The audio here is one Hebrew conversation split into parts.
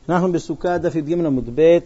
אנחנו בסוכה דף י"ג עמוד ב',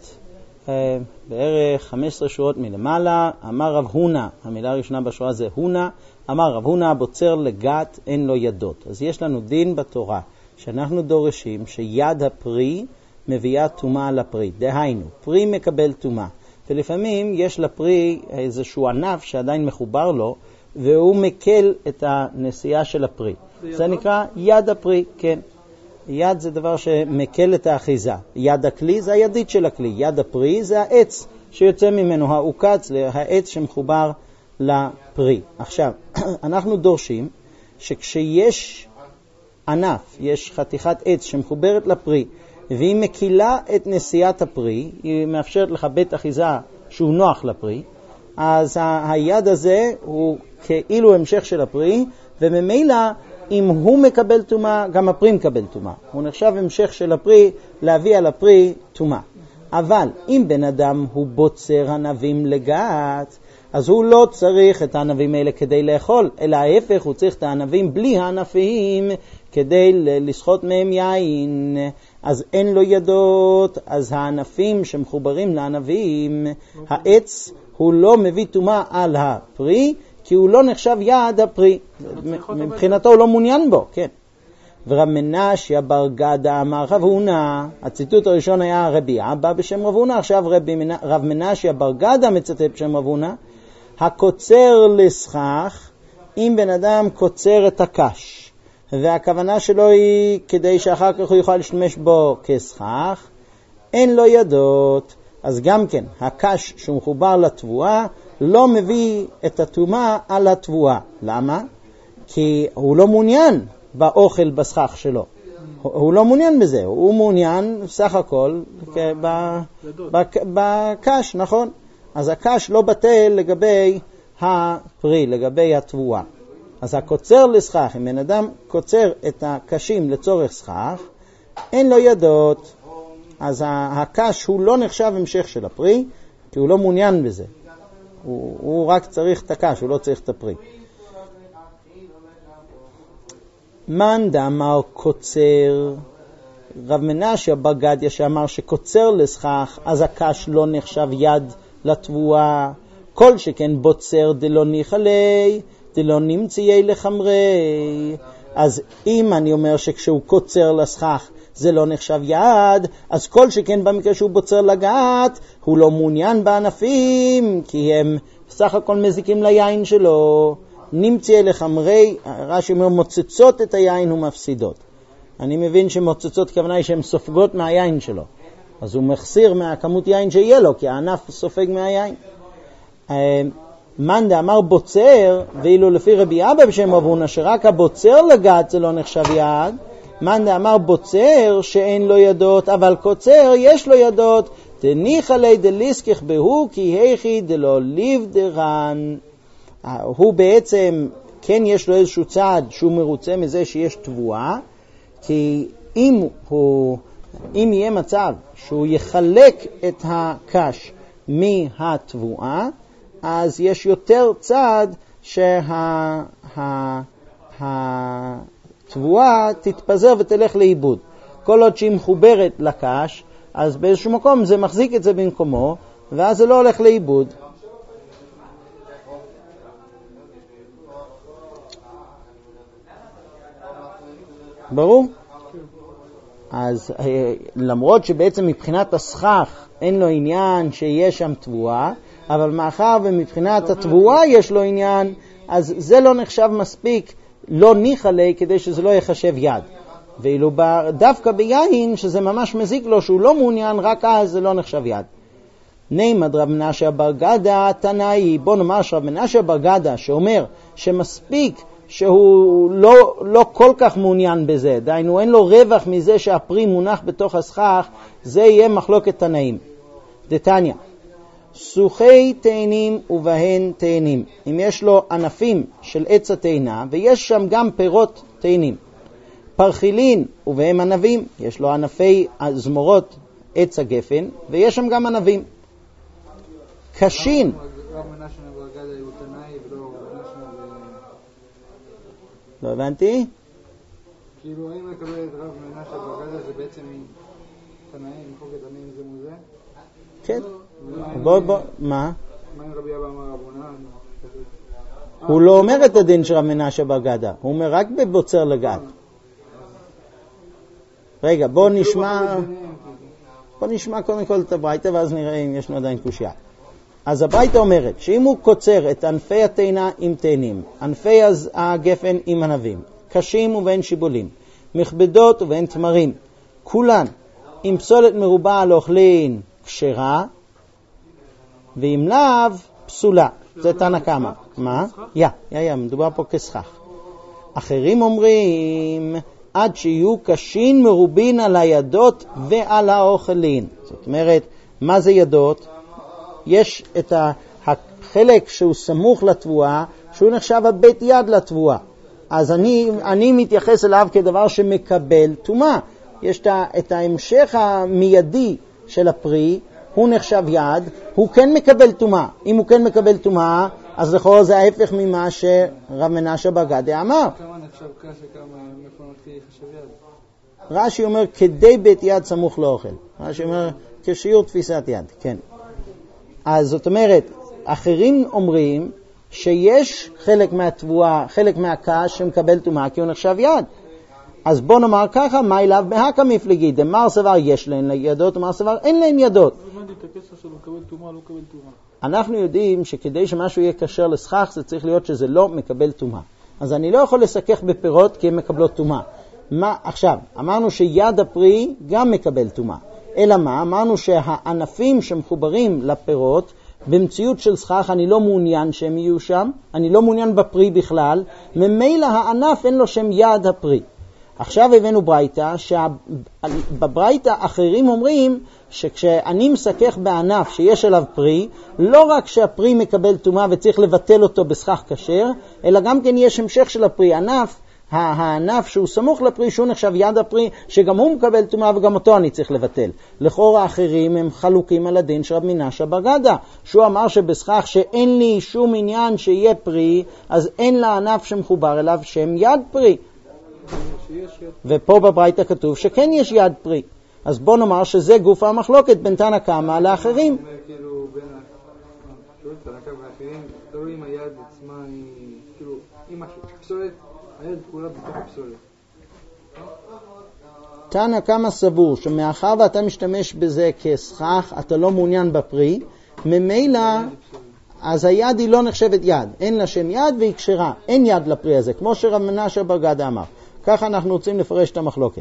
בערך 15 שורות מלמעלה. אמר רב הונא, המילה הראשונה בשורה זה הונא, אמר רב הונא, הבוצר לגת אין לו ידות. אז יש לנו דין בתורה שאנחנו דורשים שיד הפרי מביאה טומאה לפרי. דהיינו, פרי מקבל טומאה, ולפעמים יש לפרי איזשהו ענף שעדיין מחובר לו, והוא מקל את הנסיעה של הפרי. זה נקרא יד הפרי, כן. יד זה דבר שמקל את האחיזה. יד הכלי זה הידית של הכלי. יד הפרי זה העץ שיוצא ממנו, העוקץ, העץ שמחובר לפרי. עכשיו, אנחנו דורשים שכשיש ענף, יש חתיכת עץ שמחוברת לפרי, והיא מקילה את נסיעת הפרי, היא מאפשרת לך בית אחיזה שהוא נוח לפרי, אז היד הזה הוא כאילו המשך של הפרי, וממילא אם הוא מקבל טומאה, גם הפרי מקבל טומאה. הוא נחשב המשך של הפרי להביא על הפרי טומאה. אבל אם בן אדם הוא בוצר ענבים לגת, אז הוא לא צריך את הענבים האלה כדי לאכול, אלא ההפך, הוא צריך את הענבים בלי הענפים כדי לשחוט מהם יין. אז אין לו ידות, אז הענפים שמחוברים לענבים, העץ הוא לא מביא טומאה על הפרי, כי הוא לא נחשב יד הפרי. מבחינתו הוא לא מעוניין בו, כן. ורב מנשיה בר גדה אמר רב הונא, הציטוט הראשון היה רבי אבא בשם רב הונא, עכשיו רב מנשיה בר גדה מצטט בשם רב הונא, הקוצר לסכך, אם בן אדם קוצר את הקש, והכוונה שלו היא כדי שאחר כך הוא יוכל להשתמש בו כסכך, אין לו ידות, אז גם כן, הקש שהוא מחובר לתבואה, לא מביא את הטומאה על התבואה. למה? כי הוא לא מעוניין באוכל בסכך שלו. הוא לא מעוניין בזה, הוא מעוניין סך הכל בקש, נכון? אז הקש לא בטל לגבי הפרי, לגבי התבואה. אז הקוצר לסכך, אם בן אדם קוצר את הקשים לצורך סכך, אין לו ידות, אז הקש הוא לא נחשב המשך של הפרי, כי הוא לא מעוניין בזה. הוא רק צריך את הקש, הוא לא צריך את הפרי. מאן דאמר קוצר, רב מנשיה בר גדיה שאמר שקוצר לסכך, אז הקש לא נחשב יד לתבואה. כל שכן בוצר דלא ניחלי, דלא נמצאי לחמרי. אז אם אני אומר שכשהוא קוצר לסכך זה לא נחשב יד, אז כל שכן במקרה שהוא בוצר לגת, הוא לא מעוניין בענפים, כי הם סך הכל מזיקים ליין שלו. נמצאי לחמרי, רש"י אומר מוצצות את היין ומפסידות. אני מבין שמוצצות כוונה היא שהן סופגות מהיין שלו. אז הוא מחסיר מהכמות יין שיהיה לו, כי הענף סופג מהיין. מאן דאמר בוצר, ואילו לפי רבי אבא בשם רב הונא שרק הבוצר לגת זה לא נחשב יד, מאן דאמר בוצר שאין לו ידות, אבל קוצר יש לו ידות, תניחא ליה דליסקך בהו כי היכי דלא ליב דרן. הוא בעצם, כן יש לו איזשהו צעד שהוא מרוצה מזה שיש תבואה, כי אם יהיה מצב שהוא יחלק את הקש מהתבואה, אז יש יותר צעד שהתבואה תתפזר ותלך לאיבוד. כל עוד שהיא מחוברת לקש, אז באיזשהו מקום זה מחזיק את זה במקומו, ואז זה לא הולך לאיבוד. ברור? אז למרות שבעצם מבחינת הסכך אין לו עניין שיש שם תבואה, אבל מאחר ומבחינת התבואה יש לו עניין, אז זה לא נחשב מספיק, לא ניחלי, כדי שזה לא יחשב יד. ואילו דווקא ביין, שזה ממש מזיק לו, שהוא לא מעוניין, רק אז זה לא נחשב יד. נעמד רב מנשיה בר גדיה תנאי, בוא נאמר שרב מנשיה בר גדיה שאומר שמספיק שהוא לא כל כך מעוניין בזה, דיינו אין לו רווח מזה שהפרי מונח בתוך הסכך, זה יהיה מחלוקת תנאים. דתניא, סוכי תאנים ובהן תאנים. אם יש לו ענפים של עץ התאנה ויש שם גם פירות תאנים. פרחילין ובהם ענבים, יש לו ענפי זמורות עץ הגפן ויש שם גם ענבים. קשין. לא הבנתי? כאילו, אם מקבל את רב מנשה בגדה זה בעצם תנאים, מחלוקת תנאים זה מוזה? כן. בוא, מה? מה עם רבי אבא אמר רבונה? הוא לא אומר את הדין של רב מנשה בר גדא, הוא אומר רק בבוצר לגת. רגע, בוא נשמע קודם כל את הברייתא ואז נראה אם יש לנו עדיין קושיה. אז הברייתא אומרת שאם הוא קוצר את ענפי התאנה עם תאנים, ענפי הגפן עם ענבים, קשים ובין שיבולים, מכבדות ובין תמרים, כולן עם פסולת מרובה לאוכלין כשרה, ואם לאו פסולה. זה תנא קמא. מה? מדובר פה כסכך. אחרים אומרים עד שיהיו קשים מרובין על הידות ועל האוכלין. זאת אומרת, מה זה ידות? יש את החלק שהוא סמוך לתבואה, שהוא נחשב הבית יד לתבואה. אז אני מתייחס אליו כדבר שמקבל טומאה. יש את ההמשך המיידי של הפרי, הוא נחשב יד, הוא כן מקבל טומאה. אם הוא כן מקבל טומאה, אז לכאורה זה ההפך ממה שרב מנשה בר גדא אמר. כמה נחשב קשה, כמה מפונתי חשב יד? רש"י אומר כדי בית יד סמוך לאוכל. רש"י אומר כשיעור תפיסת יד, כן. אז זאת אומרת, אחרים אומרים שיש חלק מהתבואה, חלק מהקש שמקבל טומאה כי הוא נחשב יד. אז בוא נאמר ככה, מה אליו בהקא מפלגי, דמר סבר יש להן ידות, ומר סבר אין להן ידות. אנחנו יודעים שכדי שמשהו יהיה כשר לסכך, זה צריך להיות שזה לא מקבל טומאה. אז אני לא יכול לסכך בפירות כי הן מקבלות טומאה. עכשיו, אמרנו שיד הפרי גם מקבל טומאה. אלא מה? אמרנו שהענפים שמחוברים לפירות, במציאות של סכך אני לא מעוניין שהם יהיו שם, אני לא מעוניין בפרי בכלל, ממילא הענף אין לו שם יד הפרי. עכשיו הבאנו ברייתא, שבברייתא אחרים אומרים שכשאני מסכך בענף שיש עליו פרי, לא רק שהפרי מקבל טומאה וצריך לבטל אותו בסכך כשר, אלא גם כן יש המשך של הפרי, הענף שהוא סמוך לפרי, שהוא נחשב יד הפרי, שגם הוא מקבל טומאה וגם אותו אני צריך לבטל. לכאורה האחרים הם חלוקים על הדין של רב מנשה בר גדא, שהוא אמר שבסכך שאין לי שום עניין שיהיה פרי, אז אין לענף שמחובר אליו שם יד פרי. ופה בברייתא כתוב שכן יש יד פרי. אז בוא נאמר שזה גוף המחלוקת בין תנא קמא לאחרים. כאילו בין תנא קמא לאחרים, תלוי אם היד עצמה היא, כאילו, אם הפסולת, היד כולה בתוך הפסולת. תנא קמא סבור שמאחר ואתה משתמש בזה כסכך, אתה לא מעוניין בפרי, ממילא אז היד היא לא נחשבת יד, אין לה שם יד והיא כשרה, אין יד לפרי הזה, כמו שרב מנשה בר גדא אמר. ככה אנחנו רוצים לפרש את המחלוקת.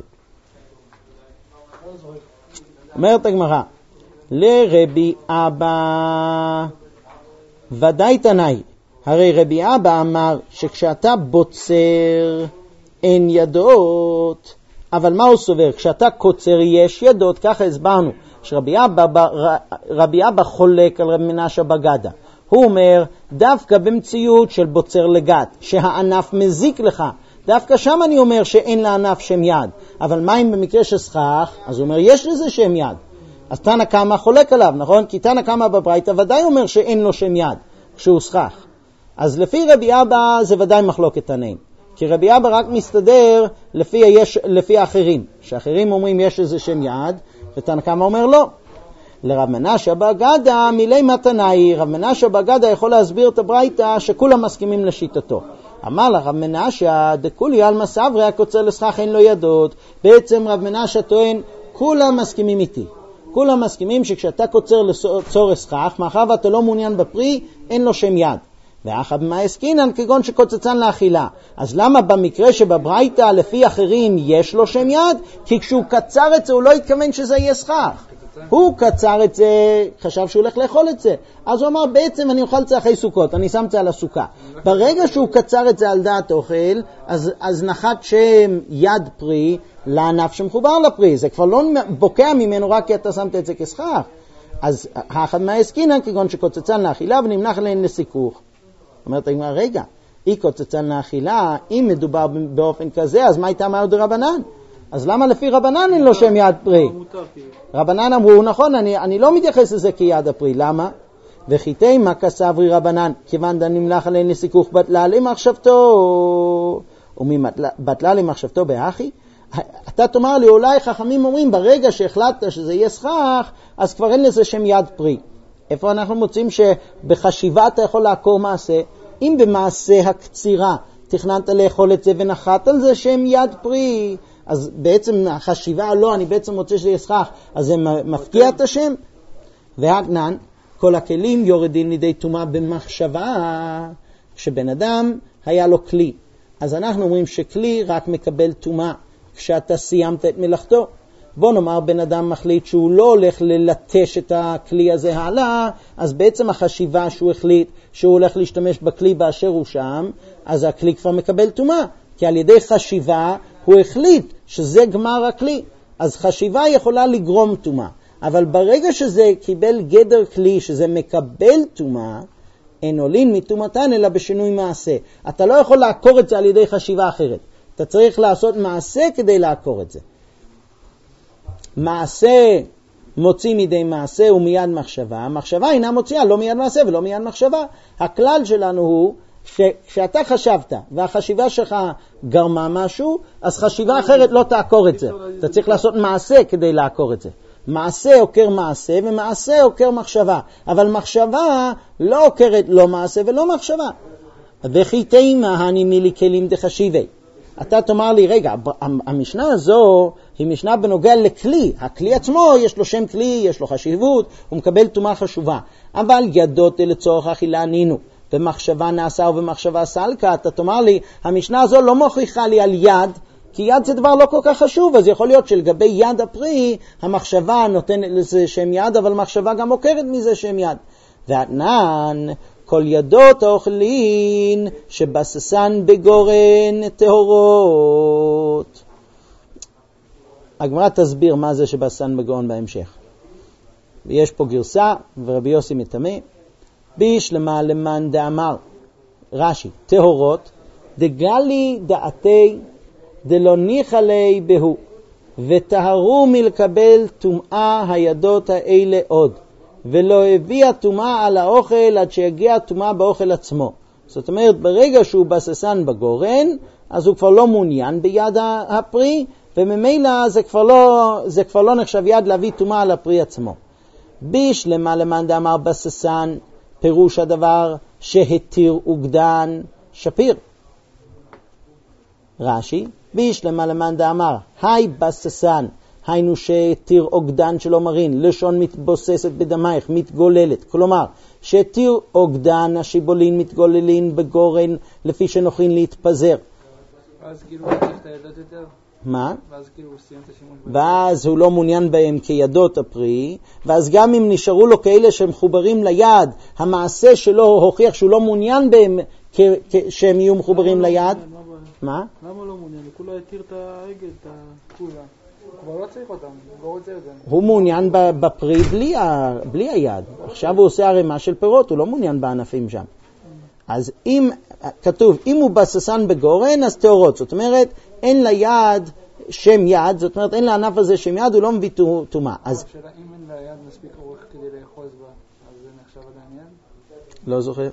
אומרת הגמרא, לרבי אבא ודאי תנאי, הרי רבי אבא אמר שכשאתה בוצר אין ידות, אבל מה הוא סובר? כשאתה קוצר יש ידות, ככה הסברנו, שרבי אבא חולק על רב מנשה בר גדא. הוא אומר, דווקא במציאות של בוצר לגת, שהענף מזיק לך, דווקא שם אני אומר שאין לענף שם יד. אבל מה אם במקרה של סכך? אז הוא אומר, יש לזה שם יד. אז תנא קמא חולק עליו, נכון? כי תנא קמא בברייתא ודאי אומר שאין לו שם יד, כשהוא סכך. אז לפי רבי אבא זה ודאי מחלוקת תנאים. כי רבי אבא רק מסתדר לפי האחרים. שאחרים אומרים יש לזה שם יד, ותנא קמא אומר לא. לרב מנשה בר גדא מילי מתנאי, רב מנשה בר גדא יכול להסביר את הברייתא שכולם מסכימים לשיטתו. אמר לרב מנשה דכולי עלמא סברי הקוצר לסכך אין לו ידות. בעצם רב מנשה טוען כולם מסכימים איתי, כולם מסכימים שכשאתה קוצר לצורך סכך, מאחר ואתה לא מעוניין בפרי, אין לו שם יד. ואחד מהעסקינן כגון שקוצצן לאכילה. אז למה במקרה שבברייתא לפי אחרים יש לו שם יד? כי כשהוא קצר את זה הוא לא התכוון שזה יהיה סכך, הוא קצר את זה, חשב שהוא הולך לאכול את זה, אז הוא אמר בעצם אני אוכל את זה אחרי סוכות, אני שם את זה על הסוכה. ברגע שהוא קצר את זה על דעת אוכל, אז נחת שם יד פרי לענף שמחובר לפרי, זה כבר לא בוקע ממנו רק כי אתה שמת את זה כסכך. אז האחד מהעסקינן כגון שקוצצן לאכילה ונמנח להן לסיכוך. אומרת הגמרא, רגע, היא קוצצן לאכילה, אם מדובר באופן כזה, אז מה הייתה מאי דרבנן? אז למה לפי רבנן אין לו שם יד פרי? רבנן אמרו, נכון, אני לא מתייחס לזה כיד הפרי, למה? וחיתי מה כסברי רבנן, כיוון דנמלך עליהן לסיכוך בטלה למחשבתו, ומי בטלה למחשבתו באחי? אתה תאמר לי, אולי חכמים אומרים, ברגע שהחלטת שזה יהיה סכך, אז כבר אין לזה שם יד פרי. איפה אנחנו מוצאים שבחשיבה אתה יכול לעקור מעשה? אם במעשה הקצירה תכננת לאכול את זה ונחת על זה שם יד פרי, אז בעצם החשיבה לא, אני בעצם רוצה שזה יהיה סכך, אז זה מפקיע את השם. והגנן, כל הכלים יורדים לידי טומאה במחשבה, כשבן אדם היה לו כלי. אז אנחנו אומרים שכלי רק מקבל טומאה כשאתה סיימת את מלאכתו. בוא נאמר בן אדם מחליט שהוא לא הולך ללטש את הכלי הזה הלאה, אז בעצם החשיבה שהוא החליט שהוא הולך להשתמש בכלי באשר הוא שם, אז הכלי כבר מקבל טומאה, כי על ידי חשיבה הוא החליט שזה גמר הכלי. אז חשיבה יכולה לגרום טומאה, אבל ברגע שזה קיבל גדר כלי, שזה מקבל טומאה, אין עולין מטומאתן אלא בשינוי מעשה. אתה לא יכול לעקור את זה על ידי חשיבה אחרת. אתה צריך לעשות מעשה כדי לעקור את זה. מעשה מוציא מידי מעשה ומיד מחשבה. מחשבה אינה מוציאה לא מיד מעשה ולא מיד מחשבה. הכלל שלנו הוא שכשאתה חשבת והחשיבה שלך גרמה משהו, אז חשיבה אחרת לא תעקור את זה. אתה צריך לעשות מעשה כדי לעקור את זה. מעשה עוקר מעשה ומעשה עוקר מחשבה, אבל מחשבה לא עוקרת לא מעשה ולא מחשבה. וכי תימה הנימי לי כלים דחשיבי. אתה תאמר לי, רגע, המשנה הזו היא משנה בנוגע לכלי. הכלי עצמו יש לו שם כלי, יש לו חשיבות, הוא מקבל טומאה חשובה. אבל ידות לצורך אכילה נינו, ומחשבה נעשה ובמחשבה סלקה. אתה תאמר לי, המשנה הזו לא מוכיחה לי על יד, כי יד זה דבר לא כל כך חשוב, אז יכול להיות שלגבי יד הפרי, המחשבה נותנת לזה שם יד, אבל מחשבה גם מוכרת מזה שם יד. וענן, כל ידות האוכלין שבססן בגורן טהורות. הגמרא תסביר מה זה שבססן בגורן בהמשך. יש פה גרסה, ורבי יוסי מטמא, בישלמה למאן דאמר, רש"י, טהורות, דגלי דעתי דלא ניחא לי בהו, וטהרו מלקבל טומאה הידות האלה עוד, ולא הביאה טומאה על האוכל עד שיגיע טומאה באוכל עצמו. זאת אומרת, ברגע שהוא בססן בגורן, אז הוא כבר לא מעוניין ביד הפרי, וממילא זה כבר לא נחשב יד להביא טומאה על הפרי עצמו. בישלמה למאן דאמר בססן, פירוש הדבר שהתיר וגדן שפיר. רש"י, בישלמה למאן דאמר, היי בססן, היינו שהתיר עוגדן שלא מרין, לשון מתבוססת בדמייך, מתגוללת. כלומר, שהתיר עוגדן, השיבולין מתגוללין בגורן, לפי שנוכין להתפזר. ואז כאילו הוא צריך את הידות יותר? מה? ואז כאילו הוא סיים את השימוש ואז הוא לא מעוניין בהם כידות הפרי, ואז גם אם נשארו לו כאלה שמחוברים ליד, המעשה שלו הוכיח שהוא לא מעוניין בהם שהם יהיו מחוברים ליד. מה? למה לא מעוניין? הוא כולה התיר את העגל, את הכולה. הוא כבר לא צריך אותם, הוא לא רוצה את זה. הוא מעוניין בפרי בלי היד. עכשיו הוא עושה ערימה של פירות, הוא לא מעוניין בענפים שם. אז אם כתוב, אם הוא בססן בגורן, אז טהורות. זאת אומרת, אין ליד שם יד, זאת אומרת, אין לענף הזה שם יד, הוא לא מביא טומאה. אז השאלה, אם אין ליד מספיק אורך כדי לאחוז בה, אז זה נחשב עדיין יד? לא זוכר.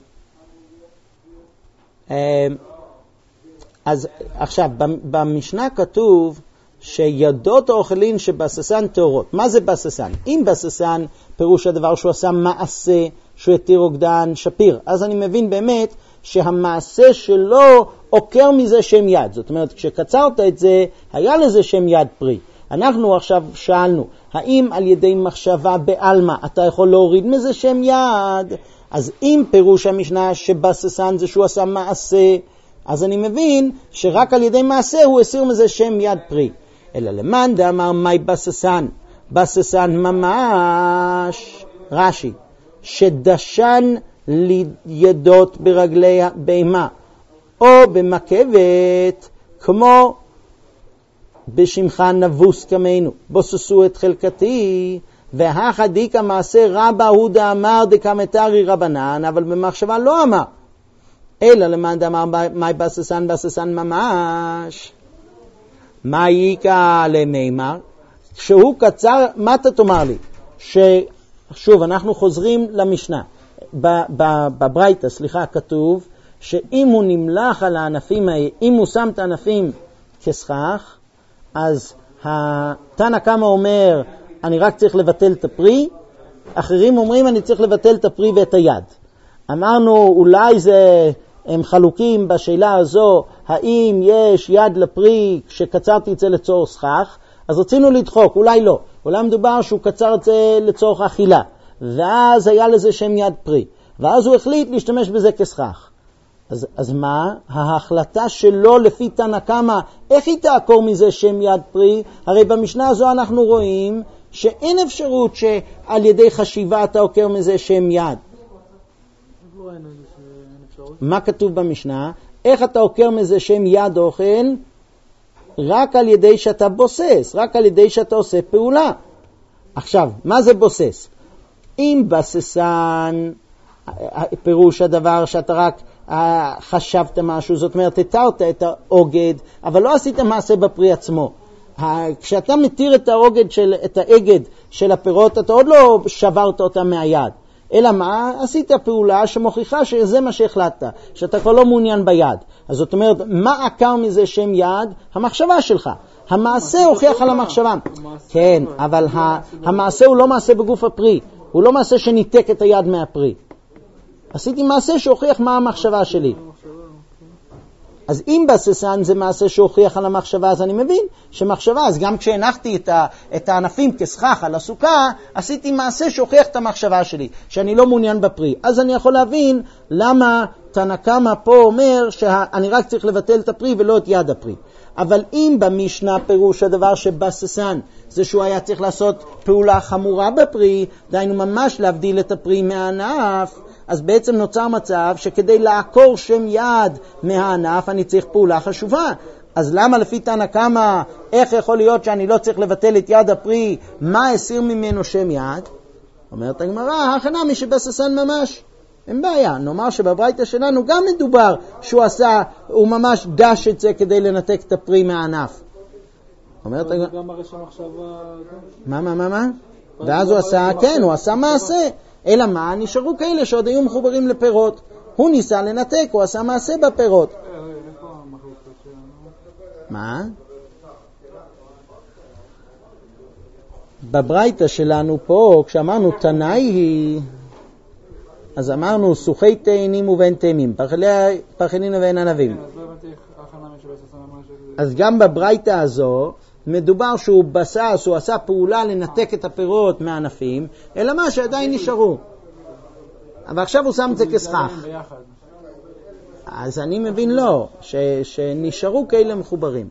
אז עכשיו, במשנה כתוב שידות האוכלין שבססן טהורות. מה זה בססן? אם בססן פירוש הדבר שהוא עשה מעשה, שהוא התיר עוגדן שפיר, אז אני מבין באמת שהמעשה שלו עוקר מזה שם יד. זאת אומרת, כשקצרת את זה, היה לזה שם יד פרי. אנחנו עכשיו שאלנו, האם על ידי מחשבה בעלמא אתה יכול להוריד מזה שם יד? אז אם פירוש המשנה שבססן זה שהוא עשה מעשה, אז אני מבין שרק על ידי מעשה הוא הסיר מזה שם יד פרי. אלא למאן דאמר מאי בססן, בססן ממש, רש"י, שדשן לידות ברגלי בהמה, או במקבת, כמו בשמך נבוס כמנו, בוססו את חלקתי, והחדיק המעשה רבא הוא דאמר דקמתרי רבנן, אבל במחשבה לא אמר. אלא למאן דאמר מאי בססן, בססן ממש. מה ייקה למימר? שהוא קצר, מה אתה תאמר לי? שוב, אנחנו חוזרים למשנה. בברייתא, כתוב, שאם הוא נמלח על הענפים האלה, אם הוא שם את הענפים כסכך, אז התנא קמא אומר, אני רק צריך לבטל את הפרי, אחרים אומרים, אני צריך לבטל את הפרי ואת היד. אמרנו, אולי הם חלוקים בשאלה הזו, האם יש יד לפרי שקצרתי את זה לצורך סכך, אז רצינו לדחוק, אולי לא. אולי מדובר שהוא קצר את זה לצורך אכילה, ואז היה לזה שם יד פרי, ואז הוא החליט להשתמש בזה כסכך. אז מה? ההחלטה שלו לפי תנא קמא, איך היא תעקור מזה שם יד פרי? הרי במשנה הזו אנחנו רואים שאין אפשרות שעל ידי חשיבה אתה עוקר מזה שם יד. מה כתוב במשנה? איך אתה עוקר מזה שם יד אוכל? רק על ידי שאתה בוסס, רק על ידי שאתה עושה פעולה. עכשיו, מה זה בוסס? אם בססן, פירוש הדבר שאתה רק חשבת משהו, זאת אומרת, התרת את האוגד, אבל לא עשית מעשה בפרי עצמו. כשאתה מתיר את האגד של הפירות, אתה עוד לא שברת אותם מהיד. אלא מה? עשית פעולה שמוכיחה שזה מה שהחלטת, שאתה כבר לא מעוניין ביד. אז זאת אומרת, מה עקר מזה שם יד? המחשבה שלך. המעשה הוכיח על המחשבה. כן, אבל המעשה הוא לא מעשה בגוף הפרי. הוא לא מעשה שניתק את היד מהפרי. עשיתי מעשה שהוכיח מה המחשבה שלי. אז אם בססן זה מעשה שהוכיח על המחשבה, אז אני מבין שמחשבה, אז גם כשהנחתי את הענפים כסכך על הסוכה, עשיתי מעשה שהוכיח את המחשבה שלי, שאני לא מעוניין בפרי. אז אני יכול להבין למה תנא קמא פה אומר שאני רק צריך לבטל את הפרי ולא את יד הפרי. אבל אם במשנה פירוש הדבר שבססן זה שהוא היה צריך לעשות פעולה חמורה בפרי, דהיינו ממש להבדיל את הפרי מהענף, אז בעצם נוצר מצב שכדי לעקור שם יד מהענף אני צריך פעולה חשובה. אז למה לפי תנא קמא, איך יכול להיות שאני לא צריך לבטל את יד הפרי? מה הסיר ממנו שם יד? אומרת הגמרא, הכנמי שבססן ממש. אין בעיה, נאמר שבברייתא שלנו גם מדובר הוא ממש דש את זה כדי לנתק את הפרי מהענף. אומרת הגמרא, גם הרי שמחשבה... מה? ואז הוא עשה, כן, הוא עשה מעשה. אלא מה? נשארו כאלה שעוד היו מחוברים לפירות. הוא ניסה לנתק, הוא עשה מעשה בפירות. מה? בברייתא שלנו פה, כשאמרנו תנאי היא, אז אמרנו סוחי תאנים ובין תאמים, פחלין ובין ענבים. אז גם בברייתא הזו, מדובר שהוא בסס, הוא עשה פעולה לנתק את הפירות מהענפים, אלא מה שעדיין נשארו. אבל עכשיו הוא שם את זה כסכך. אז אני מבין לא, שנשארו כאלה מחוברים.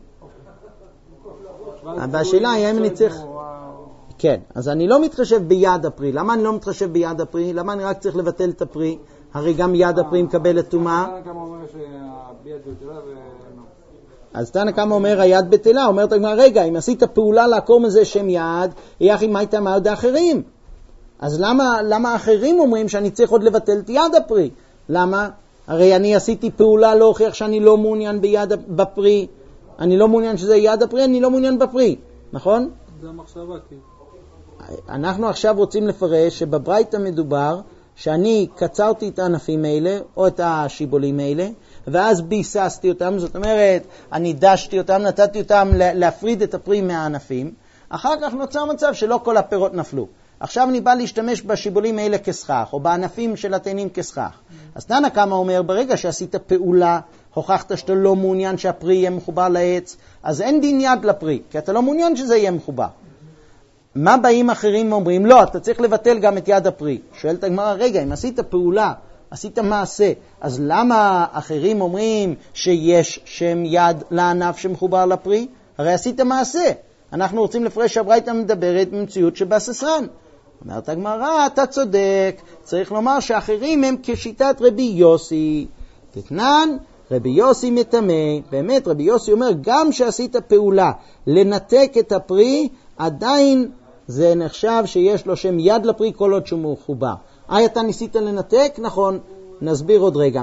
אבל השאלה היא, האם אני צריך... כן, אז אני לא מתחשב ביד הפרי. למה אני לא מתחשב ביד הפרי? למה אני רק צריך לבטל את הפרי? הרי גם יד הפרי מקבלת טומאה. כמה אומר שהביד בטלה אז תנא קמא אומר היד בטלה, אומרת הגמרא, רגע, אם עשית פעולה לעקור מזה שם יד, יחי מה הייתה מעוד האחרים? אז למה האחרים אומרים שאני צריך עוד לבטל את יד הפרי? למה? הרי אני עשיתי פעולה להוכיח שאני לא מעוניין בפרי, אני לא מעוניין שזה יד הפרי, אני לא מעוניין בפרי, נכון? זה המחשבה, כן. אנחנו עכשיו רוצים לפרש שבברייתא מדובר שאני קצרתי את הענפים האלה, או את השיבולים האלה, ואז ביססתי אותם, זאת אומרת, אני דשתי אותם, נתתי אותם להפריד את הפרי מהענפים, אחר כך נוצר מצב שלא כל הפירות נפלו. עכשיו אני בא להשתמש בשיבולים האלה כסכך, או בענפים של התאנים כסכך. אז תנא קמא אומר, ברגע שעשית פעולה, הוכחת שאתה לא מעוניין שהפרי יהיה מחובר לעץ, אז אין דין יד לפרי, כי אתה לא מעוניין שזה יהיה מחובר. מה באים אחרים אומרים? לא, אתה צריך לבטל גם את יד הפרי. שואלת הגמרא, רגע, אם עשית פעולה, עשית מעשה, אז למה אחרים אומרים שיש שם יד לענף שמחובר לפרי? הרי עשית מעשה. אנחנו רוצים לפרש שהברייתא מדברת במציאות שבססן. אומרת הגמרא, אתה צודק, צריך לומר שאחרים הם כשיטת רבי יוסי. תתנן, רבי יוסי מטמא. באמת, רבי יוסי אומר, גם שעשית פעולה לנתק את הפרי, עדיין זה נחשב שיש לו שם יד לפרי כל עוד שהוא מחובר. אתה ניסית לנתק? נכון, נסביר עוד רגע.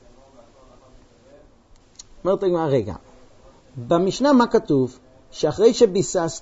אומרת הגמרא, רגע, במשנה מה כתוב? שאחרי שביססת,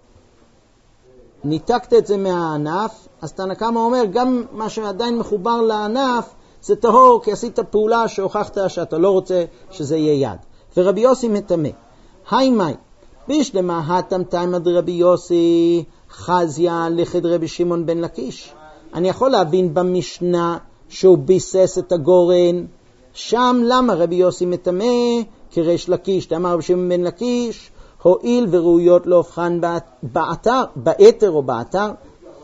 ניתקת את זה מהענף, אז תנא קמא אומר, גם מה שעדיין מחובר לענף, זה טהור, כי עשית פעולה שהוכחת שאתה לא רוצה שזה יהיה יד. ורבי יוסי מטמא. היי מי, בשלמה התם תימא דרבי יוסי חזיה לכד רבי שמעון בן לקיש. אני יכול להבין במשנה שהוא ביסס את הגורן, שם למה רבי יוסי מטמא כריש לקיש, תאמר רבי שמעון בן לקיש, הועיל וראויות להופכן באתר או באתר.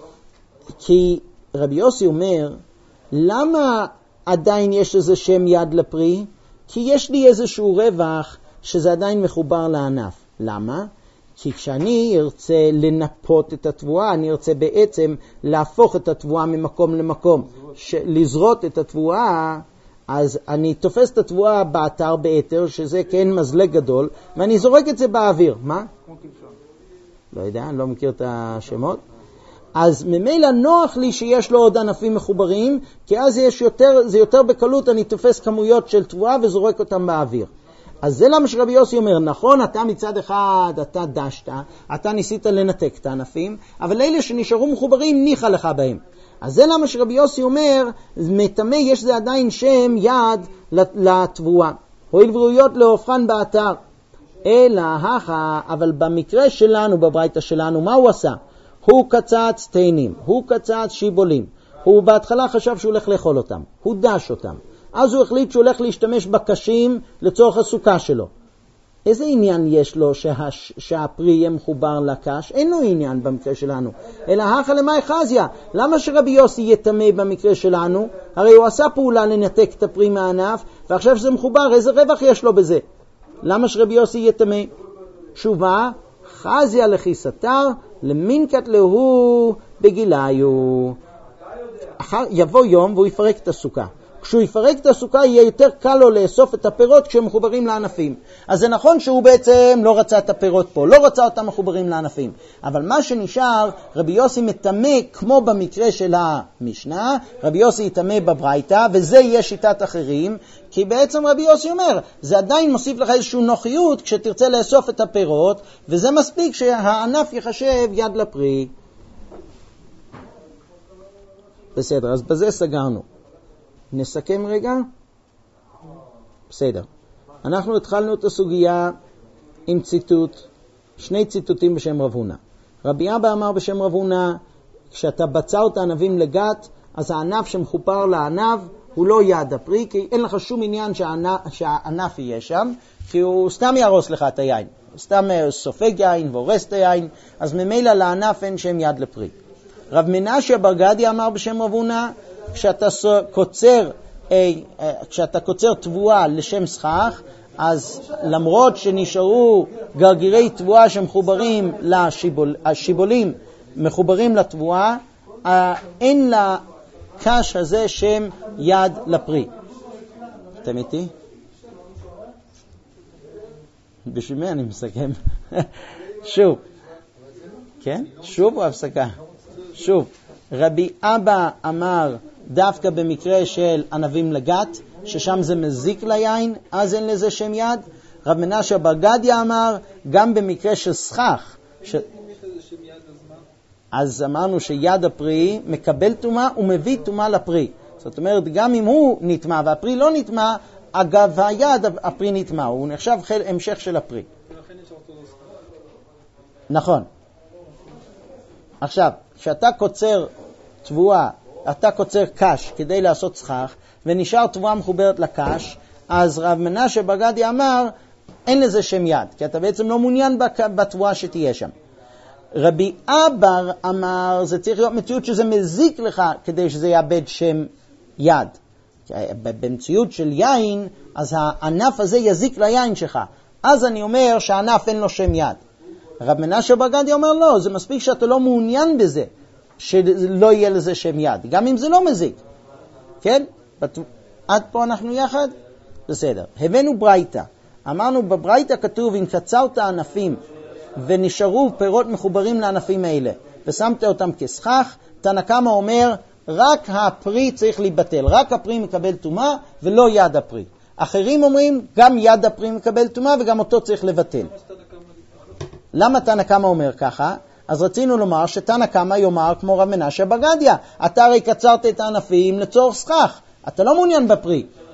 כי רבי יוסי אומר, למה עדיין יש איזה שם יד לפרי? כי יש לי איזשהו רווח שזה עדיין מחובר לענף. למה? כי כשאני ארצה לנפות את התבואה, אני ארצה בעצם להפוך את התבואה ממקום למקום, לזרות את התבואה, אז אני תופס את התבואה באתר באתר, שזה כן מזלג גדול, ואני זורק את זה באוויר. מה? לא יודע, אני לא מכיר את השמות. אז ממילא נוח לי שיש לו עוד ענפים מחוברים, כי אז זה יותר בקלות, אני תופס כמויות של תבואה וזורק אותם באוויר. אז זה למה שרבי יוסי אומר, נכון, אתה מצד אחד, אתה דשת, אתה ניסית לנתק את הענפים, אבל אלה שנשארו מחוברים, ניחה לך בהם. אז זה למה שרבי יוסי אומר, מטמא יש זה עדיין שם יד לתבואה. הועיל וראויות להופכן באתר. אלא הכה, אבל במקרה שלנו, בברייתא שלנו, מה הוא עשה? הוא קצץ תאנים, הוא קצץ שיבולים. הוא בהתחלה חשב שהוא הולך לאכול אותם, הוא דש אותם. אז הוא החליט שהוא הולך להשתמש בקשים לצורך הסוכה שלו. איזה עניין יש לו שהפרי יהיה מחובר לקש? אין לו עניין במקרה שלנו. אלא הכה למאי חזיה. למה שרבי יוסי יטמא במקרה שלנו? הרי הוא עשה פעולה לנתק את הפרי מהענף, ועכשיו שזה מחובר, איזה רווח יש לו בזה? למה שרבי יוסי יטמא? תשובה, חזיה לכיסתר, למינקת להוא בגיליו. יבוא יום והוא יפרק את הסוכה. כשהוא יפרק את הסוכה יהיה יותר קל לו לאסוף את הפירות כשהם מחוברים לענפים. אז זה נכון שהוא בעצם לא רצה את הפירות פה, לא רצה אותם מחוברים לענפים. אבל מה שנשאר, רבי יוסי מטמא כמו במקרה של המשנה, רבי יוסי יטמא בברייתא, וזה יהיה שיטת אחרים, כי בעצם רבי יוסי אומר, זה עדיין מוסיף לך איזושהי נוחיות כשתרצה לאסוף את הפירות, וזה מספיק שהענף יחשב יד לפרי. בסדר, אז בזה סגרנו. נסכם רגע? בסדר. אנחנו התחלנו את הסוגיה עם ציטוט, שני ציטוטים בשם רב הונא. רבי אבא אמר בשם רב הונא, כשאתה בצע את הענבים לגת, אז הענף שמחופר לענב הוא לא יד הפרי, כי אין לך שום עניין שהענף יהיה שם, כי הוא סתם ירוס לך את היין. הוא סתם סופג יין והורס את היין, אז ממילא לענף אין שם יד לפרי. רב מנשה בר גדיא אמר בשם רב הונא, כשאתה קוצר תבואה לשם סכך, אז למרות שנשארו גרגירי תבואה שמחוברים השיבולים מחוברים לתבואה, אין לקש הזה שם יד לפרי. אתם איתי? בשביל מי אני מסכם? שוב. כן? שוב או הפסקה? שוב. רבי אבא אמר דווקא במקרה של ענבים לגת, ששם זה מזיק ליין, אז אין לזה שם יד. רב מנשה בר גדיא אמר, גם במקרה של סכך, אז אמרנו שיד הפרי מקבל טומאה ומביא טומאה לפרי. זאת אומרת, גם אם הוא נטמא והפרי לא נטמא, אגב היד הפרי נטמא, הוא נחשב המשך של הפרי. נכון. עכשיו, כשאתה קוצר תבואה, אתה קוצר קש כדי לעשות סכך, ונשאר תבואה מחוברת לקש, אז רב מנשה בר גדיא אמר, אין לזה שם יד, כי אתה בעצם לא מעוניין בתבואה שתהיה שם. רבי אבר אמר, זה צריך להיות מציאות שזה מזיק לך, כדי שזה יאבד שם יד. במציאות של יין, אז הענף הזה יזיק ליין שלך. אז אני אומר שהענף אין לו שם יד. רב מנשה בר גדיא אומר, לא, זה מספיק שאתה לא מעוניין בזה, שלא יהיה לזה שם יד, גם אם זה לא מזיק. כן? עד פה אנחנו יחד? בסדר. הבאנו ברייתא. אמרנו בברייתא כתוב, אם קצרת ענפים ונשארו פירות מחוברים לענפים האלה, ושמת אותם כסכך, תנא קמא אומר, רק הפרי צריך להיבטל, רק הפרי מקבל טומאה ולא יד הפרי. אחרים אומרים, גם יד הפרי מקבל טומאה וגם אותו צריך לבטל. למה תנא קמא אומר ככה? אז רצינו לומר שתנא קמא יאמר כמו רב מנשה בר גדיא, אתה הרי קצרת את הענפים לצורך סכך, אתה לא מעוניין בפרי.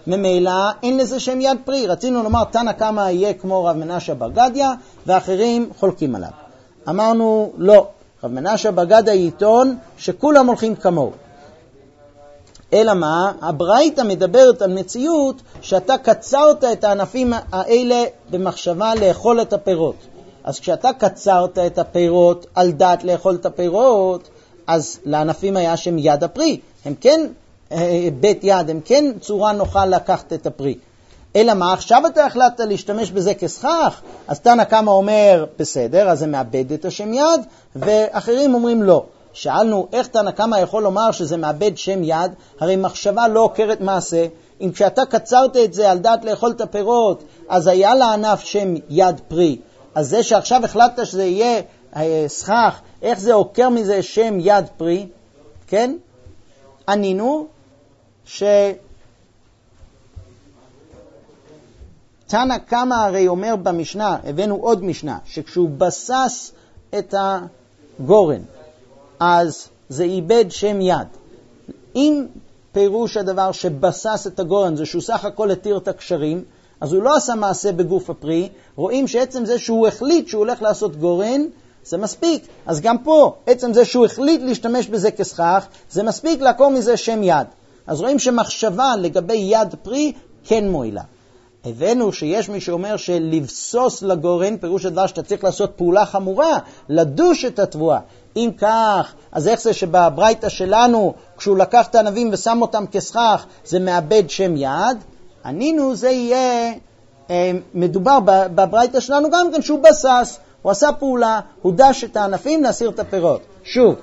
ממילא אין לזה שם יד פרי. רצינו לומר תנא קמא יהיה כמו רב מנשה בר גדיא, ואחרים חולקים עליו. אמרנו לא, רב מנשה בר גדיא יטעון שכולם הולכים כמוהו. אלא מה? הברייתא מדברת על מציאות שאתה קצרת את הענפים האלה במחשבה לאכול את הפירות. אז כשאתה קצרת את הפירות על דעת לאכול את הפירות, אז לענפים היה שם יד הפרי. הם כן בית יד, הם כן צורה נוחה לקחת את הפרי. אלא מה? עכשיו אתה החלטת להשתמש בזה כסכך, אז תנא קמא אומר בסדר, אז זה מאבד את השם יד, ואחרים אומרים לא. שאלנו איך תנא קמא יכול לומר שזה מאבד שם יד, הרי מחשבה לא עוקרת מעשה. אם כשאתה קצרת את זה על דעת לאכול את הפירות, אז היה לענף שם יד פרי. אז זה שעכשיו החלטת שזה יהיה סכך, איך זה עוקר מזה שם יד פרי? כן? ענינו שתנא קמא הרי אומר במשנה, הבאנו עוד משנה, שכשהוא בסס את הגורן, אז זה איבד שם יד. אם פירוש הדבר שבסס את הגורן זה שהוא סך הכל התיר את הקשרים, אז הוא לא עשה מעשה בגוף הפרי. רואים שעצם זה שהוא החליט שהוא הולך לעשות גורן, זה מספיק. אז גם פה, עצם זה שהוא החליט להשתמש בזה כסכך, זה מספיק לעקור מזה שם יד. אז רואים שמחשבה לגבי יד פרי כן מועילה. הבאנו שיש מי שאומר שלבסוס לגורן, פירוש הדבר שאתה צריך לעשות פעולה חמורה, לדוש את התבואה. אם כך, אז איך זה שבברייתא שלנו, כשהוא לקח את הענבים ושם אותם כסכך, זה מאבד שם יד? ענינו, זה יהיה מדובר בברייתא שלנו גם כן שהוא בסס, הוא עשה פעולה, הוא דש את הענפים להסיר את הפירות. שוב,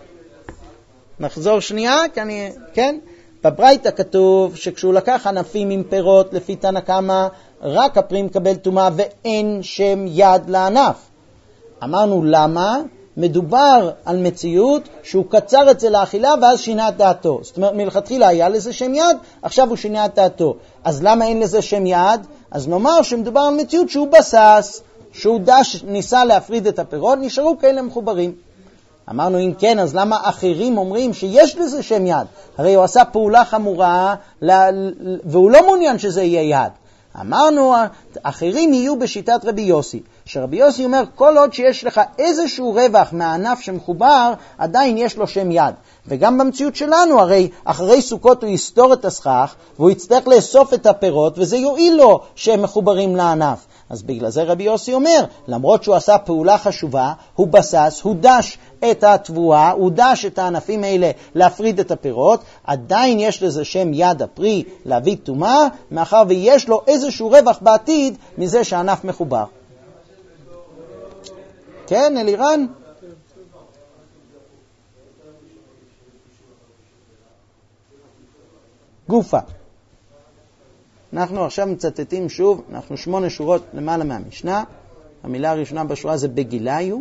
נחזור שנייה, כן? בברייתא כתוב שכשהוא לקח ענפים עם פירות לפי תנא קמא, רק הפרי מקבל טומאה ואין שם יד לענף. אמרנו למה? מדובר על מציאות שהוא קצר את זה לאכילה ואז שינה את דעתו. זאת אומרת, מלכתחילה היה לזה שם יד, עכשיו הוא שינה את דעתו. אז למה אין לזה שם יד? אז נאמר שמדובר על מציאות שהוא בסס, שהוא דש, ניסה להפריד את הפירות, נשארו כאלה מחוברים. אמרנו אם כן, אז למה אחרים אומרים שיש לזה שם יד? הרי הוא עשה פעולה חמורה והוא לא מעוניין שזה יהיה יד. אמרנו, אחרים יהיו בשיטת רבי יוסי, שרבי יוסי אומר, כל עוד שיש לך איזשהו רווח מהענף שמחובר, עדיין יש לו שם יד. וגם במציאות שלנו, הרי אחרי סוכות הוא יסתור את הסכך, והוא יצטרך לאסוף את הפירות, וזה יועיל לו שהם מחוברים לענף. אז בגלל זה רבי יוסי אומר, למרות שהוא עשה פעולה חשובה, הוא בסס, הוא דש את התבואה, הוא דש את הענפים האלה להפריד את הפירות, עדיין יש לזה שם יד הפרי להביא טומאה, מאחר ויש לו איזשהו רווח בעתיד מזה שהענף מחובר. כן, אלירן? גופה. אנחנו עכשיו מצטטים שוב, אנחנו 8 שורות למעלה מהמשנה. המילה הראשונה בשורה זה בגיליו.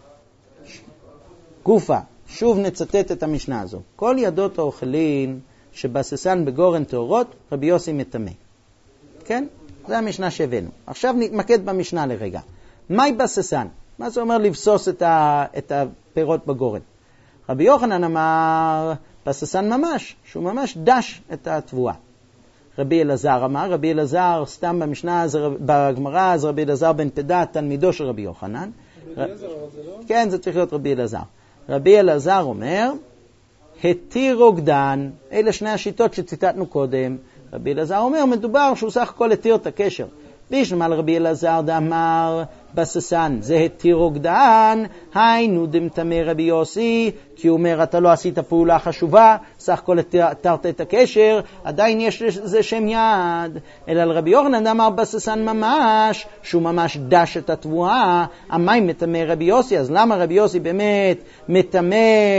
גופה, שוב נצטט את המשנה הזו. כל ידות האוכלין שבססן בגורן טהורות, רבי יוסי מטמא. כן? זה המשנה שהבאנו. עכשיו נתמקד במשנה לרגע. מהי בססן? מה זה אומר לבסוס את הפירות בגורן? רבי יוחנן אמר בססן ממש, שהוא ממש דש את התבואה. רבי אלעזר אמר, רבי אלעזר סתם במשנה, בגמרא, אז רבי אלעזר בן פדת, תלמידו של רבי יוחנן. כן, זה צריך להיות רבי אלעזר. רבי אלעזר אומר, התיר רוקדן, אלה שני השיטות שציטטנו קודם. רבי אלעזר אומר, מדובר שהוא סך הכל התיר את הקשר. בישלמה לרבי אלעזר דאמר בססן, זה התיר רוקדן, היינו דמטמא רבי יוסי, כי הוא אומר, אתה לא עשית פעולה חשובה, סך הכל התרת את הקשר, עדיין יש לזה שם יד. אלא לרבי יוחנן דאמר בססן ממש, שהוא ממש דש את התבואה, המים מטמא רבי יוסי, אז למה רבי יוסי באמת מטמא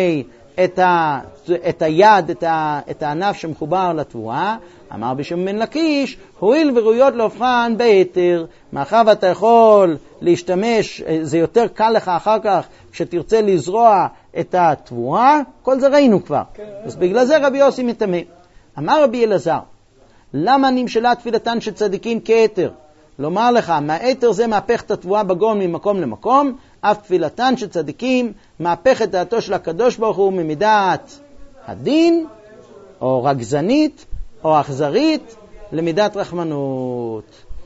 את היד, את הענף שמחובר לתבואה? אמר בשם בן לקיש, הואיל וראויות להופכן בהיתר, מאחר ואתה יכול להשתמש, זה יותר קל לך אחר כך כשתרצה לזרוע את התבואה, כל זה ראינו כבר. אז בגלל זה רבי יוסי מטמא. אמר רבי אלעזר, למה נמשלה תפילתן של צדיקים כהיתר? לומר לך, מההיתר זה מהפך את התבואה בגורן ממקום למקום, אף תפילתן של צדיקים מהפך את דעתו של הקדוש ברוך הוא ממידת הדין, או רגזנית, או אכזרית, למידת רחמנות.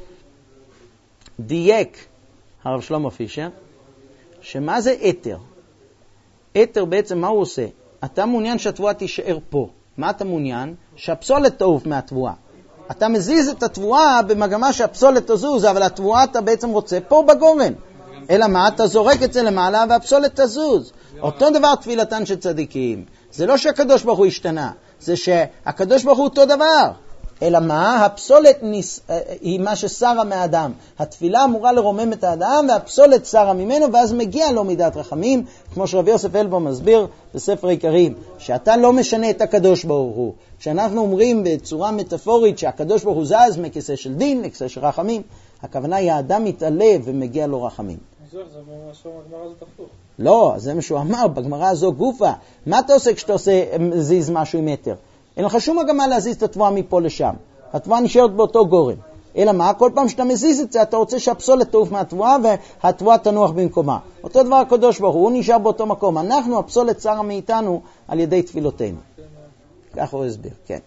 דייק הרב שלמה פישר, שמה זה אתר? אתר בעצם מה הוא עושה? אתה מעוניין שהתבואה תישאר פה. מה אתה מעוניין? שהפסולת תעוף מהתבואה. אתה מזיז את התבואה במגמה שהפסולת תזוז, אבל התבואה אתה בעצם רוצה פה בגורן. אלא מה? אתה זורק את זה למעלה והפסולת תזוז. אותו דבר תפילתן של צדיקים. זה לא שהקדוש ברוך הוא השתנה, זה שהקדוש ברוך הוא אותו דבר. אלא מה? הפסולת היא מה ששרה מהאדם. התפילה אמורה לרומם את האדם, והפסולת שרה ממנו, ואז מגיע לו מידת רחמים, כמו שרבי יוסף אלבו מסביר בספר העיקרים, שאתה לא משנה את הקדוש ברוך הוא. כשאנחנו אומרים בצורה מטאפורית שהקדוש ברוך הוא זז מכיסא של דין לכיסא של רחמים, הכוונה היא האדם מתעלה ומגיע לו רחמים. זה ממש בגמרא הזאת הפוך. לא, זה מה שהוא אמר, בגמרא הזו גופה. מה אתה עושה כשאתה זיז משהו עם מטר? אין לך שום מגמה להזיז את התבואה מפה לשם. התבואה נשארת באותו גורן. אלא מה? כל פעם שאתה מזיז את זה, אתה רוצה שהפסולת תעוף מהתבואה והתבואה תנוח במקומה. אותו דבר הקדוש ברוך הוא נשאר באותו מקום. אנחנו, הפסולת שרה מאיתנו על ידי תפילותינו. כך הוא הסביר, כן.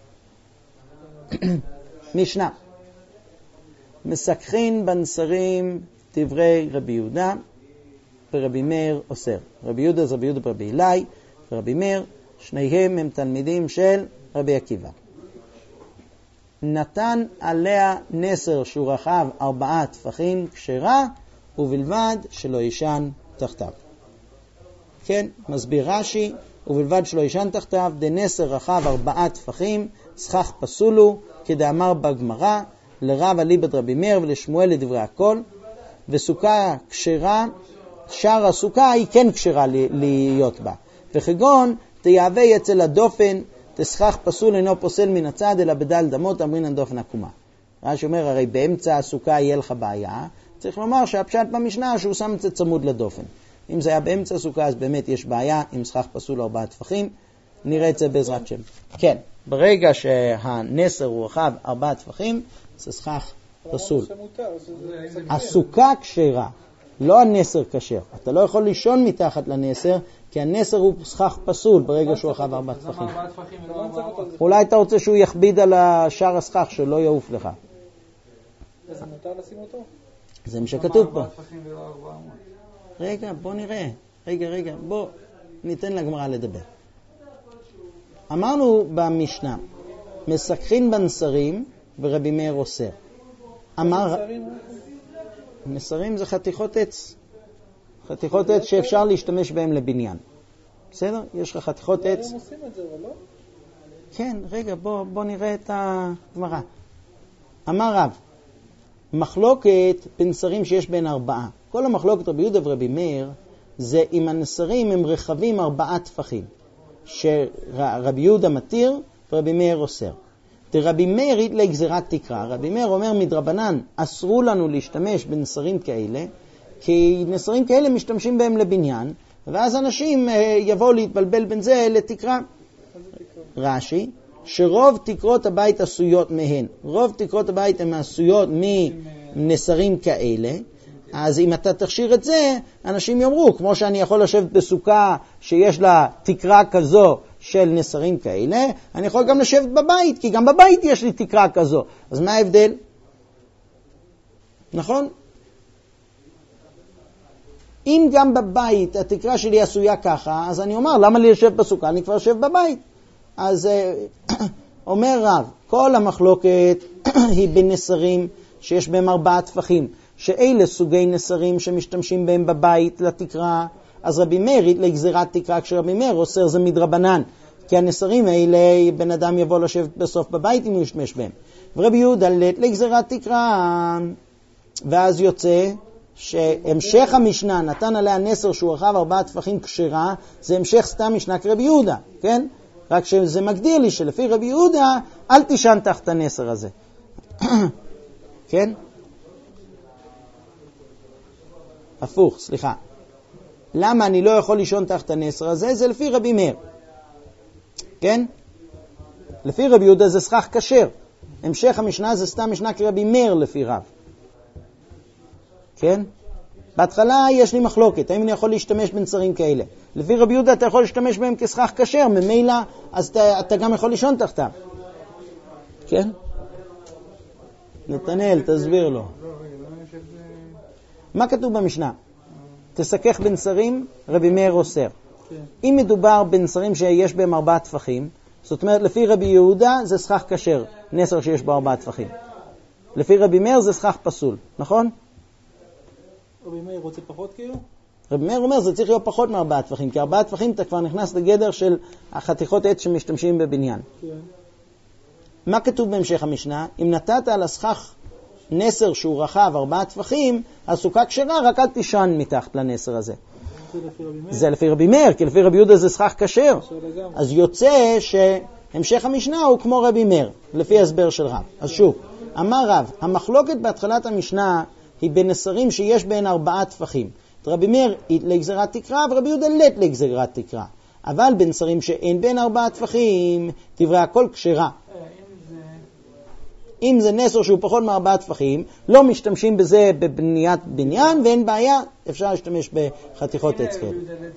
משנה. מסככין בנסרים דברי רבי יהודה ורבי מאיר אוסר. רבי יהודה זה רבי יהודה ברבי אלי, ורבי מאיר, שניהם הם תלמידים של רבי עקיבא. נתן עליה נסר שהוא רחב 4 טפחים כשרה, ובלבד שלא ישן תחתיו. כן, מסביר רש"י, ובלבד שלא ישן תחתיו, דנסר רחב 4 טפחים, סכך פסולו, כדאמר בגמרא, לרב אליבא רבי מאיר ולשמואל לדברי הכל, וסוכה כשרה, שאר הסוכה היא כן כשרה להיות בה. וכגון תיהווה אצל הדופן, תסכך פסול אינו פוסל מן הצד, אלא בדל דמות אמרינן דופן עקומה. רש"י אומר, הרי באמצע הסוכה יהיה לך בעיה, צריך לומר שהפשט במשנה שהוא שם את זה צמוד לדופן. אם זה היה באמצע הסוכה, אז באמת יש בעיה עם סכך פסול 4 טפחים. נראה את זה בעזרת שם. כן, ברגע שהנסר הוא רחב 4 טפחים, זה סכך פסול. הסוכה כשרה, לא הנסר כשר. אתה לא יכול לישון מתחת לנסר, כי הנסר הוא סכך פסול ברגע שהוא רחב 4 טפחים. אולי אתה רוצה שהוא יכביד על השאר הסכך, שלא יעוף לך. זה מותר לשים אותו? זה מה שכתוב פה. רגע, בוא נראה. רגע, בוא ניתן לגמרא לדבר. אמרנו במשנה, מסככין בנסרים ורבי מאיר אוסר. נסרים זה חתיכות עץ. חתיכות עץ שאפשר להשתמש בהם לבניין. בסדר? יש לך חתיכות עץ. הם עושים את זה, אבל לא? כן, רגע, בוא נראה את הגמרא. אמר רב, מחלוקת בנסרים שיש בין 4. כל המחלוקת רבי יהודה ורבי מאיר, זה אם הנסרים הם רחבים 4 טפחים. שרבי יהודה מתיר ורבי מאיר אוסר. רבי מאיר התלה גזירת תקרא. רבי מאיר אומר מדרבנן, אסרו לנו להשתמש בנסרים כאלה, כי נסרים כאלה משתמשים בהם לבניין, ואז אנשים יבואו להתבלבל בין זה לתקרא. רש"י, שרוב תקרות הבית עשויות מהן. רוב תקרות הבית הן עשויות מנסרים כאלה, אז אם אתה תכשיר את זה, אנשים יאמרו, כמו שאני יכול לשבת בסוכה שיש לה תקרה כזו של נסרים כאלה, אני יכול גם לשבת בבית, כי גם בבית יש לי תקרה כזו. אז מה ההבדל? נכון? אם גם בבית התקרה שלי עשויה ככה, אז אני אומר, למה לי לשבת בסוכה? אני כבר יושב בבית. אז אומר רב, כל המחלוקת היא בנסרים שיש בהם 4 טפחים, שאלה סוגי נסרים שמשתמשים בהם בבית לתקרה. אז רבי מאיר לגזירת תקרה, כשרבי מאיר אוסר זה מדרבנן, כי הנסרים האלה בן אדם יבוא לשבת בסוף בבית אם הוא ישתמש בהם. ורבי יהודה לגזירת תקרה, ואז יוצא שהמשך המשנה נתן עליה נסר שהוא רחב 4 טפחים כשרה, זה המשך סתם משנה כרבי יהודה, כן? רק שזה מגדיר לי שלפי רבי יהודה אל תישן תחת הנסר הזה. כן? הפוך, סליחה. למה אני לא יכול לישון תחת הנסר הזה? זה לפי רבי מאיר. כן? לפי רבי יהודה זה סכך כשר. המשך המשנה זה סתם משנה כרבי מאיר לפי רב. כן? בהתחלה יש לי מחלוקת, האם אני יכול להשתמש בנסרים כאלה. לפי רבי יהודה אתה יכול להשתמש בהם כסכך כשר, ממילא אז אתה גם יכול לישון תחתם. כן? נתנאל, תסביר לו. מה כתוב במשנה? תסכך בנסרים, רבי מאיר אוסר. אם מדובר בנסרים שיש בהם 4 טפחים, זאת אומרת, לפי רבי יהודה זה סכך כשר, נסר שיש בו 4 טפחים. לפי רבי מאיר זה סכך פסול, נכון? רבי מאיר רוצה פחות כאילו? רבי מאיר אומר, זה צריך להיות פחות מ4 טפחים, כי 4 טפחים אתה כבר נכנס לגדר של החתיכות עץ שמשתמשים בבניין. כן. מה כתוב בהמשך המשנה? אם נתת על הסכך נסר שהוא רחב 4 טפחים, הסוכה כשרה, רק אל תישן מתחת לנסר הזה. זה לפי רבי מאיר, כי לפי רבי יהודה זה סכך כשר. אז יוצא שהמשך המשנה הוא כמו רבי מאיר, לפי הסבר של רב. אז שוב, אמר רב, המחלוקת בהתחלת המשנה היא בנסרים שיש בין 4 טפחים. רבי מאיר לגזירת תקרה ורבי יהודה לית לגזירת תקרה. אבל בנסרים שאין בין 4 טפחים, דברי הכל כשרה. אם זה נסר שהוא פחות מ4 טפחים, לא משתמשים בזה בבניית בניין, ואין בעיה, אפשר להשתמש בחתיכות עץ כאלה.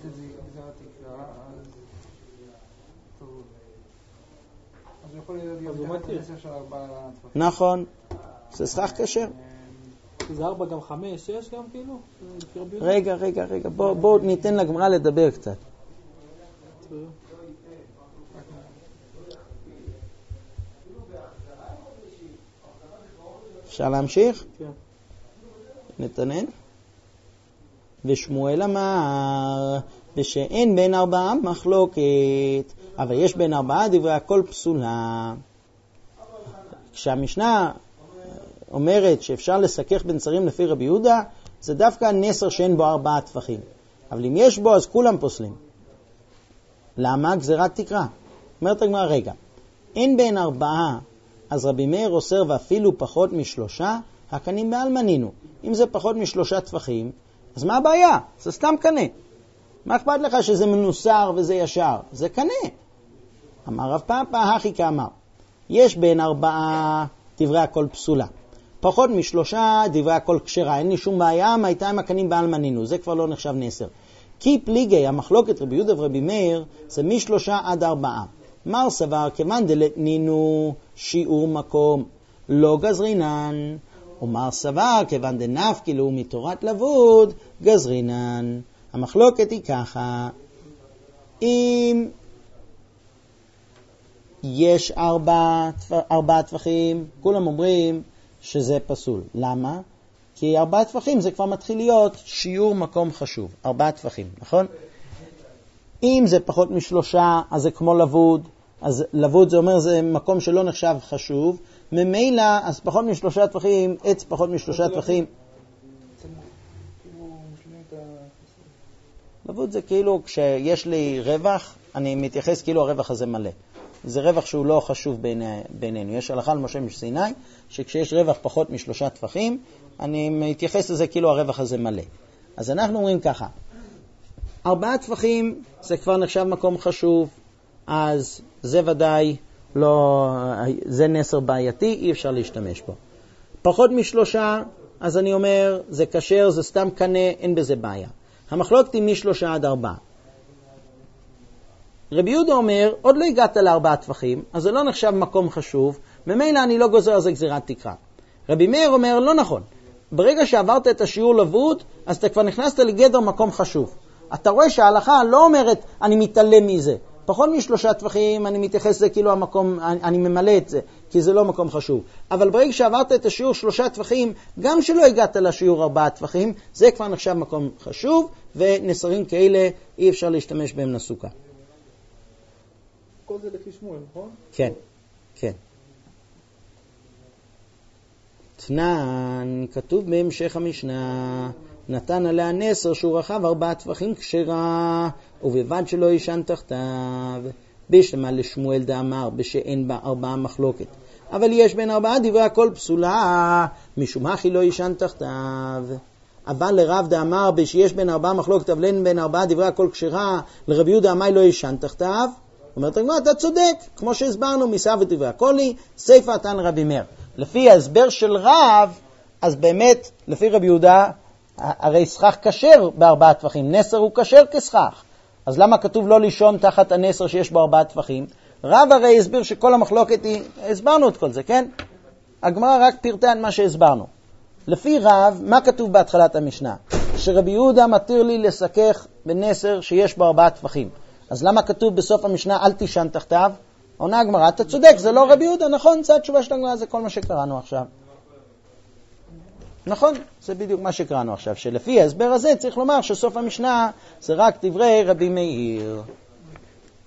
נכון, זה סכך כשר. זה 4 גם 5, 6 גם כאילו? רגע, בואו ניתן לגמרא לדבר קצת. אפשר להמשיך? כן. נתנאל. ושמואל אמר, ושאין בין 4 מחלוקת, אבל יש בין 4 דברי הכל פסולה. כשהמשנה אומרת שאפשר לסכך בנסרים לפי רבי יהודה, זה דווקא נסר שאין בו 4 טפחים. אבל אם יש בו, אז כולם פוסלים. למה? גזירת תקרה. אומרת הגמרא, רגע, אין בין 4, אז רבי מאיר אוסר ואפילו פחות מ3, הקנים בעל מנינו. אם זה פחות מ3 טפחים, אז מה הבעיה? זה סתם קנה. מה אכפת לך שזה מנוסר וזה ישר? זה קנה. אמר רב פאפא, הכי כאמר. יש בין 4 דברי הכל פסולה. פחות מ3 דברי הכל כשרה. אין לי שום בעיה, מה הייתה עם הקנים בעל מנינו. זה כבר לא נחשב נסר. כי פליגי, המחלוקת רבי יהודה ורבי מאיר, זה מ3 עד 4. מר סבר, כיוון דלתנינו שיעור מקום, לא גזרינן. ומר סבר, כיוון דנפקילו מתורת לבוד, גזרינן. המחלוקת היא ככה, אם יש 4 טפחים, כולם אומרים שזה פסול. למה? כי 4 טפחים זה כבר מתחיל להיות שיעור מקום חשוב. 4 טפחים, נכון? אם זה פחות מ3, אז זה כמו לבוד. אז לבוד זה אומר זה מקום שלא נחשב חשוב. ממילא, אז פחות מ3 טפחים, עץ פחות מ3 טפחים. לבוד זה כאילו כשיש לי רווח, אני מתייחס כאילו הרווח הזה מלא. זה רווח שהוא לא חשוב בינינו. יש הלכה על משה מסיני, שכשיש רווח פחות מ3 טפחים, אני מתייחס לזה כאילו הרווח הזה מלא. אז אנחנו אומרים ככה, 4 טפחים זה כבר נחשב מקום חשוב, אז זה ודאי לא, זה נסר בעייתי, אי אפשר להשתמש בו. פחות מ3, אז אני אומר, זה כשר, זה סתם קנה, אין בזה בעיה. המחלוקת היא מ3 עד 4. רבי יהודה אומר, עוד לא הגעת ל4 טפחים, אז זה לא נחשב מקום חשוב, ממילא אני לא גוזר על זה גזירת תקרה. רבי מאיר אומר, לא נכון. ברגע שעברת את השיעור לבוד, אז אתה כבר נכנסת לגדר מקום חשוב. אתה רואה שההלכה לא אומרת, אני מתעלם מזה. פחות מ3 טפחים, אני מתייחס לזה כאילו המקום, אני ממלא את זה, כי זה לא מקום חשוב. אבל ברגע שעברת את השיעור 3 טפחים, גם שלא הגעת לשיעור 4 טפחים, זה כבר נחשב מקום חשוב, ונסרים כאלה אי אפשר להשתמש בהם לסוכה. כל זה לפי שמואל, נכון? כן, כן. תנן, כתוב בהמשך המשנה, נתן עליה נסר שהוא רחב 4 טפחים כשרה, ובלבד שלא ישן תחתיו. בשלמה לשמואל דאמר, בשאין בה 4 מחלוקת. אבל יש בין 4 דברי הכל פסולה, משום הכי לא ישן תחתיו. אבל לרב דאמר, שיש בין 4 מחלוקת, אבל אין בין 4 דברי הכל כשרה, לרב יהודה אמר לא ישן תחתיו. אומרת הגמרא, אתה צודק, כמו שהסברנו מסב ודברי הקולי, סייפה תן רבי מאיר. לפי ההסבר של רב, אז באמת, לפי רבי יהודה, הרי סכך כשר ב4 טפחים, נסר הוא כשר כסכך. אז למה כתוב לא לישון תחת הנסר שיש בו 4 טפחים? רב הרי הסביר שכל המחלוקת היא, הסברנו את כל זה, כן? הגמרא רק פירטה את מה שהסברנו. לפי רב, מה כתוב בהתחלת המשנה? שרבי יהודה מתיר לי לסכך בנסר שיש בו 4 טפחים. אז למה כתוב בסוף המשנה אל תישן תחתיו? עונה הגמרא, אתה צודק, זה לא רבי יהודה, נכון? זה התשובה של הגמרא, זה כל מה שקראנו עכשיו. נכון, זה בדיוק מה שקראנו עכשיו, שלפי ההסבר הזה צריך לומר שסוף המשנה זה רק דברי רבי מאיר.